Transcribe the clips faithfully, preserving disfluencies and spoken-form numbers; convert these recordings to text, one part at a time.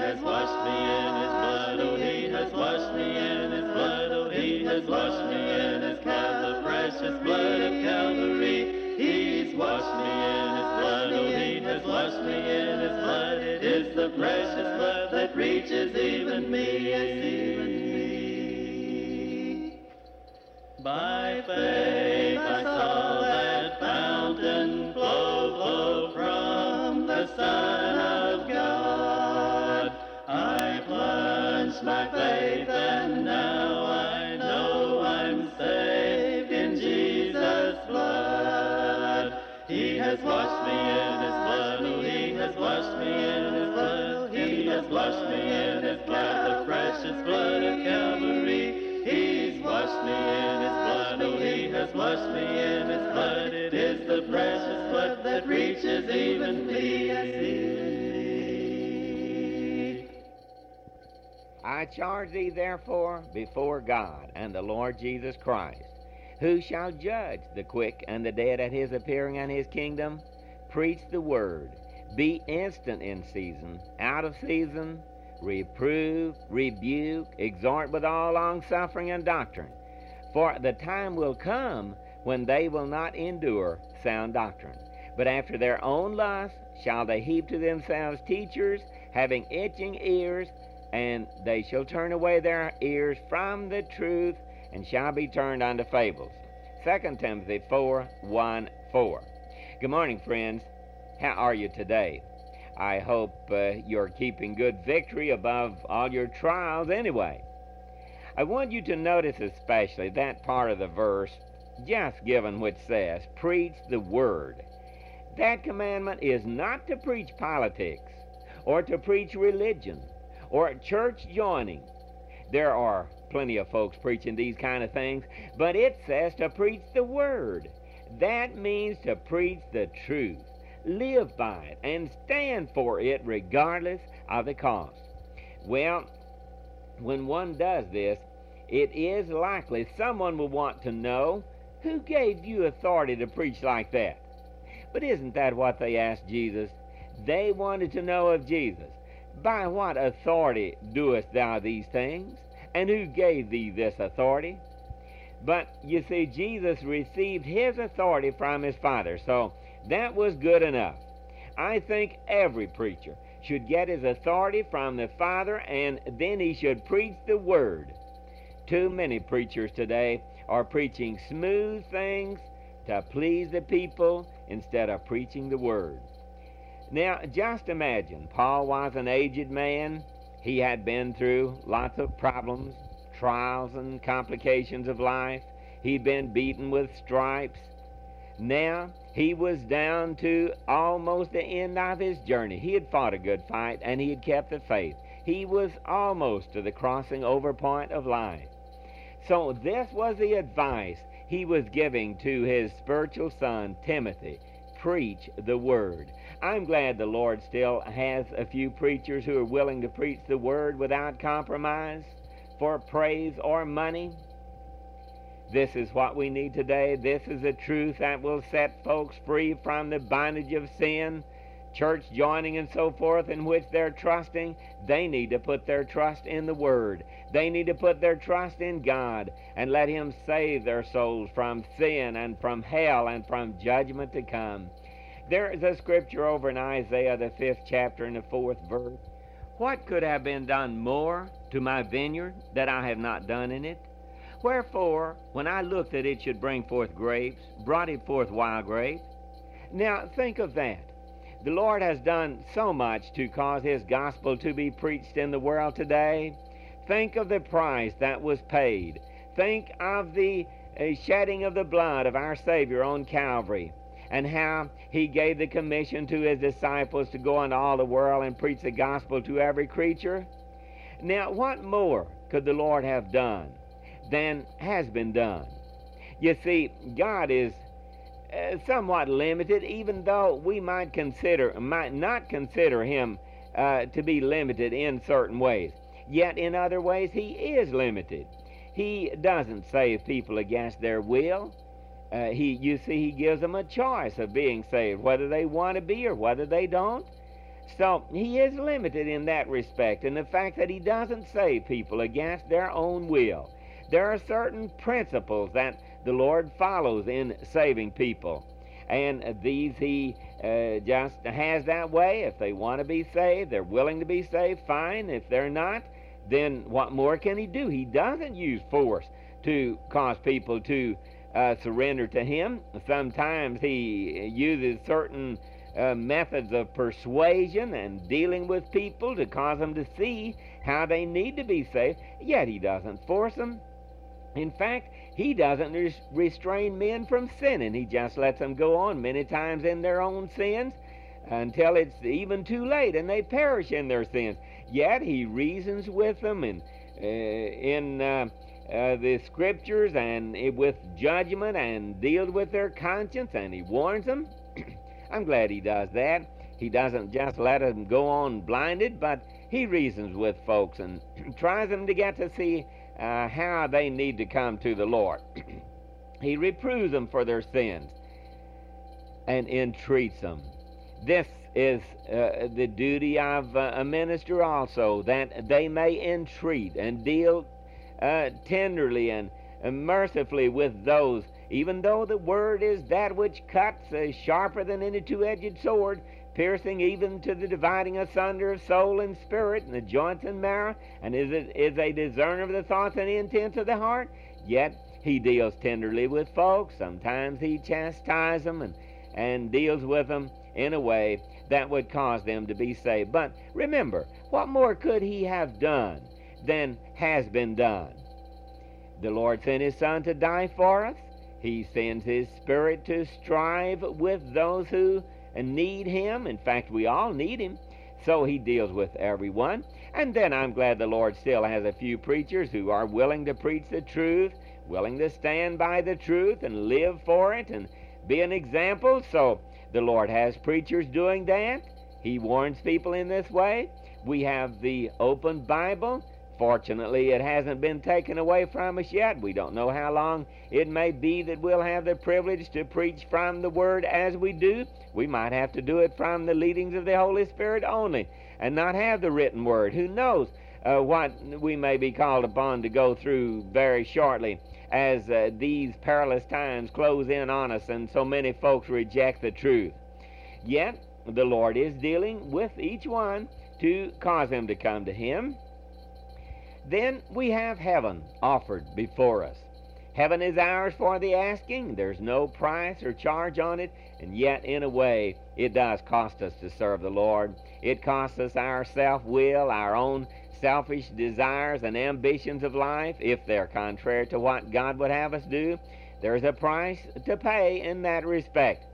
has washed me in his blood. Oh, he has washed me in his blood. Oh, he has washed me in his blood. The precious blood of Calvary. He's washed me in his blood. Oh, he has washed me in his blood. It is the precious blood that reaches even me, yes, even me. By faith I saw that fountain flow, flow from the Son of God. I plunged my faith and now I know I'm saved in Jesus' blood. He has washed me in his blood. Oh, he has washed me in his blood. He has washed me in his blood, the precious blood of Calvary. He's washed me in his blood. Oh, he has washed me in his blood. It is the precious blood that reaches even me, yes, even me. I charge thee therefore before God and the Lord Jesus Christ, who shall judge the quick and the dead at his appearing and his kingdom. Preach the word. Be instant in season, out of season. Reprove, rebuke, exhort with all longsuffering and doctrine. For the time will come when they will not endure sound doctrine, but after their own lust shall they heap to themselves teachers, having itching ears, and they shall turn away their ears from the truth, and shall be turned unto fables. Second Timothy four, one, four. Good morning, friends. How are you today? I hope uh, you're keeping good victory above all your trials anyway. I want you to notice especially that part of the verse just given which says, preach the word. That commandment is not to preach politics or to preach religion or church joining. There are plenty of folks preaching these kind of things, but it says to preach the word. That means to preach the truth. Live by it and stand for it regardless of the cost. Well, when one does this, it is likely someone will want to know, who gave you authority to preach like that? But isn't that what they asked Jesus? They wanted to know of Jesus, by what authority doest thou these things? And who gave thee this authority? But you see, Jesus received his authority from his Father, so that was good enough. I think every preacher should get his authority from the Father, and then he should preach the word. Too many preachers today are preaching smooth things to please the people instead of preaching the word. Now, just imagine, Paul was an aged man. He had been through lots of problems, trials, and complications of life. He'd been beaten with stripes. Now, he was down to almost the end of his journey. He had fought a good fight, and he had kept the faith. He was almost to the crossing over point of life. So this was the advice he was giving to his spiritual son, Timothy. Preach the word. I'm glad the Lord still has a few preachers who are willing to preach the word without compromise for praise or money. This is what we need today. This is the truth that will set folks free from the bondage of sin, church joining and so forth, in which they're trusting. They need to put their trust in the Word. They need to put their trust in God and let Him save their souls from sin and from hell and from judgment to come. There is a scripture over in Isaiah, the fifth chapter and the fourth verse. What could have been done more to my vineyard that I have not done in it? Wherefore, when I looked that it should bring forth grapes, brought it forth wild grapes. Now, think of that. The Lord has done so much to cause His gospel to be preached in the world today. Think of the price that was paid. Think of the uh, shedding of the blood of our Savior on Calvary, and how He gave the commission to His disciples to go into all the world and preach the gospel to every creature. Now, what more could the Lord have done than has been done? You see, God is uh, somewhat limited, even though we might consider, might not consider Him uh, to be limited in certain ways. Yet in other ways, He is limited. He doesn't save people against their will. Uh, he, you see, He gives them a choice of being saved, whether they want to be or whether they don't. So he is limited in that respect, in the fact that he doesn't save people against their own will. There are certain principles that the Lord follows in saving people, and these he uh, just has that way. If they want to be saved, they're willing to be saved, fine. If they're not, then what more can he do? He doesn't use force to cause people to uh, surrender to him. Sometimes he uses certain uh, methods of persuasion and dealing with people to cause them to see how they need to be saved, yet he doesn't force them. In fact, he doesn't res- restrain men from sinning. He just lets them go on many times in their own sins until it's even too late and they perish in their sins. Yet he reasons with them in, uh, in uh, uh, the Scriptures and uh, with judgment, and deals with their conscience, and he warns them. I'm glad he does that. He doesn't just let them go on blinded, but he reasons with folks and tries them to get to see Uh, how they need to come to the Lord. He reproves them for their sins and entreats them. This is uh, the duty of uh, a minister also, that they may entreat and deal uh, tenderly and uh, mercifully with those, even though the word is that which cuts uh, sharper than any two-edged sword, piercing even to the dividing asunder of soul and spirit, and the joints and marrow, and is, it, is a discerner of the thoughts and intents of the heart. Yet he deals tenderly with folks. Sometimes he chastises them and, and deals with them in a way that would cause them to be saved. But remember, what more could he have done than has been done? The Lord sent his Son to die for us. He sends his Spirit to strive with those who and need him. In fact, we all need him. So he deals with everyone. And then I'm glad the Lord still has a few preachers who are willing to preach the truth, willing to stand by the truth and live for it and be an example. So the Lord has preachers doing that. He warns people in this way. We have the open Bible. Fortunately, it hasn't been taken away from us yet. We don't know how long it may be that we'll have the privilege to preach from the Word as we do. We might have to do it from the leadings of the Holy Spirit only and not have the written Word. Who knows uh, what we may be called upon to go through very shortly as uh, these perilous times close in on us and so many folks reject the truth. Yet, the Lord is dealing with each one to cause them to come to him. Then we have heaven offered before us. Heaven is ours for the asking. There's no price or charge on it, and yet in a way it does cost us to serve the Lord. It costs us our self-will, our own selfish desires and ambitions of life, if they're contrary to what God would have us do. There's a price to pay in that respect.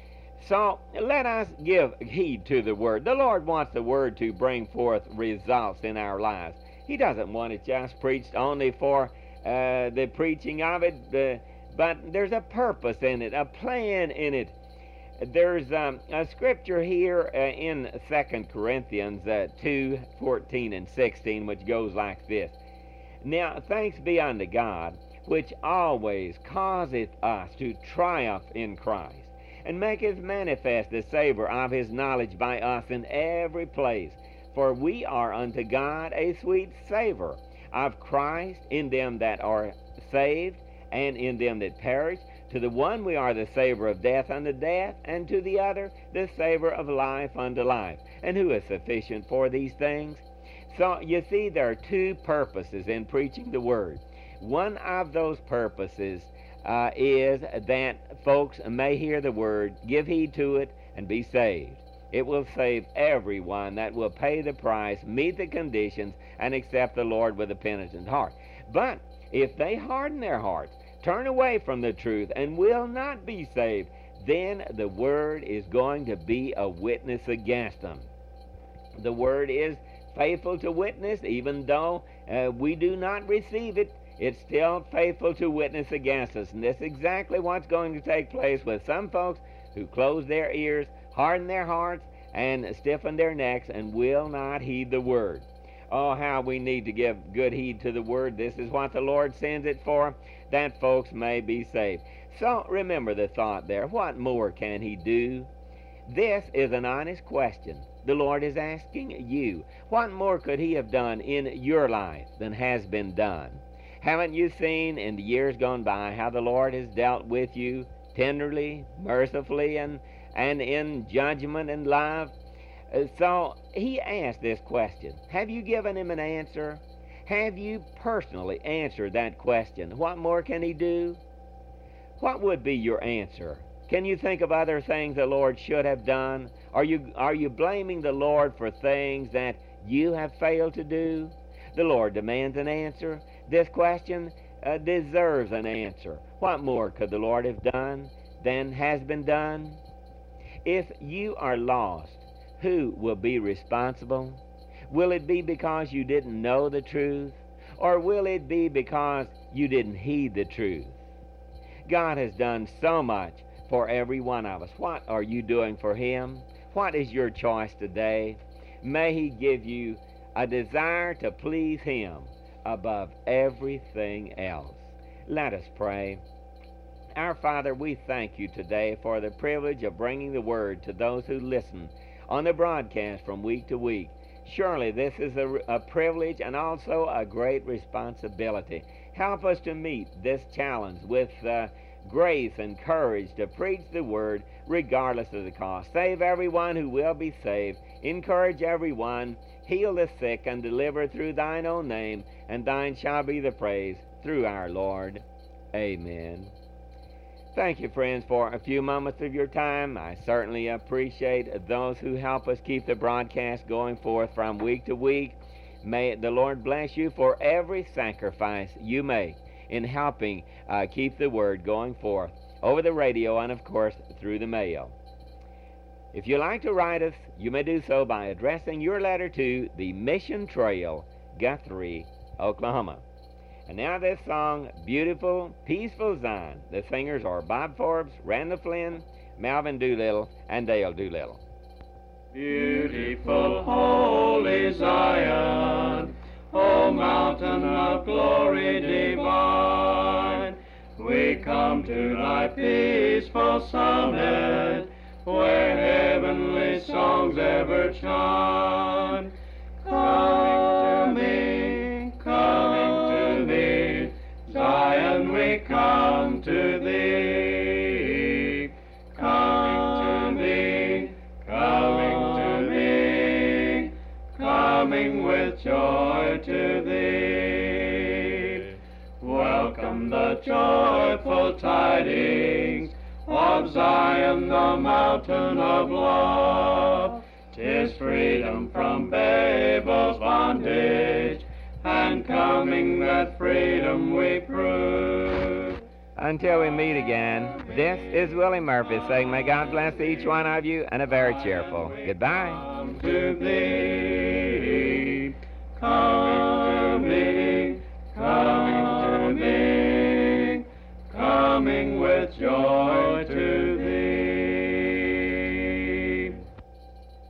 So let us give heed to the Word. The Lord wants the Word to bring forth results in our lives. He doesn't want it just preached only for uh, the preaching of it, uh, but there's a purpose in it, a plan in it. There's um, a scripture here uh, in Second Corinthians uh, two, fourteen and sixteen, which goes like this. Now, thanks be unto God, which always causeth us to triumph in Christ, and maketh manifest the savor of his knowledge by us in every place. For we are unto God a sweet savor of Christ in them that are saved and in them that perish. To the one we are the savor of death unto death, and to the other the savor of life unto life. And who is sufficient for these things? So you see, there are two purposes in preaching the Word. One of those purposes uh, is that folks may hear the Word, give heed to it, and be saved. It will save everyone that will pay the price, meet the conditions, and accept the Lord with a penitent heart. But if they harden their hearts, turn away from the truth, and will not be saved, then the Word is going to be a witness against them. The Word is faithful to witness, even though uh, we do not receive it. It's still faithful to witness against us. And that's exactly what's going to take place with some folks who close their ears, harden their hearts, and stiffen their necks, and will not heed the Word. Oh, how we need to give good heed to the Word. This is what the Lord sends it for, that folks may be saved. So remember the thought there. What more can he do? This is an honest question. the Lord is asking you. What more could he have done in your life than has been done? Haven't you seen in the years gone by how the Lord has dealt with you tenderly, mercifully, and, and in judgment and love? Uh, So he asked this question. Have you given him an answer? Have you personally answered that question? What more can he do? What would be your answer? Can you think of other things the Lord should have done? Are you, are you blaming the Lord for things that you have failed to do? The Lord demands an answer. This question uh, deserves an answer. What more could the Lord have done than has been done? If you are lost, who will be responsible? Will it be because you didn't know the truth? Or will it be because you didn't heed the truth? God has done so much for every one of us. What are you doing for him? What is your choice today? May he give you a desire to please him above everything else. Let us pray. Our Father, we thank you today for the privilege of bringing the word to those who listen on the broadcast from week to week. Surely this is a, a privilege and also a great responsibility. Help us to meet this challenge with uh, grace and courage to preach the word regardless of the cost. Save everyone who will be saved. Encourage everyone. Heal the sick and deliver through thine own name, and thine shall be the praise through our Lord. Amen. Thank you, friends, for a few moments of your time. I certainly appreciate those who help us keep the broadcast going forth from week to week. May the Lord bless you for every sacrifice you make in helping uh, keep the word going forth over the radio and, of course, through the mail. If you'd like to write us, you may do so by addressing your letter to the Mission Trail, Guthrie, Oklahoma. And now this song, Beautiful, Peaceful Zion. The singers are Bob Forbes, Randall Flynn, Melvin Doolittle, and Dale Doolittle. Beautiful, holy Zion, O mountain of glory divine, we come to thy peaceful summit, where heavenly songs ever chime. Coming, coming to thee, Zion, we come to thee. Coming to thee, coming to thee, coming with joy to thee. Welcome the joyful tidings of Zion, the mountain of love. 'Tis freedom from Babel's bondage, and coming that freedom we prove. Until we meet again, this is Willie Murphy saying, may God bless each one of you, and a very cheerful goodbye. Come to thee, come to me, coming to thee, coming with joy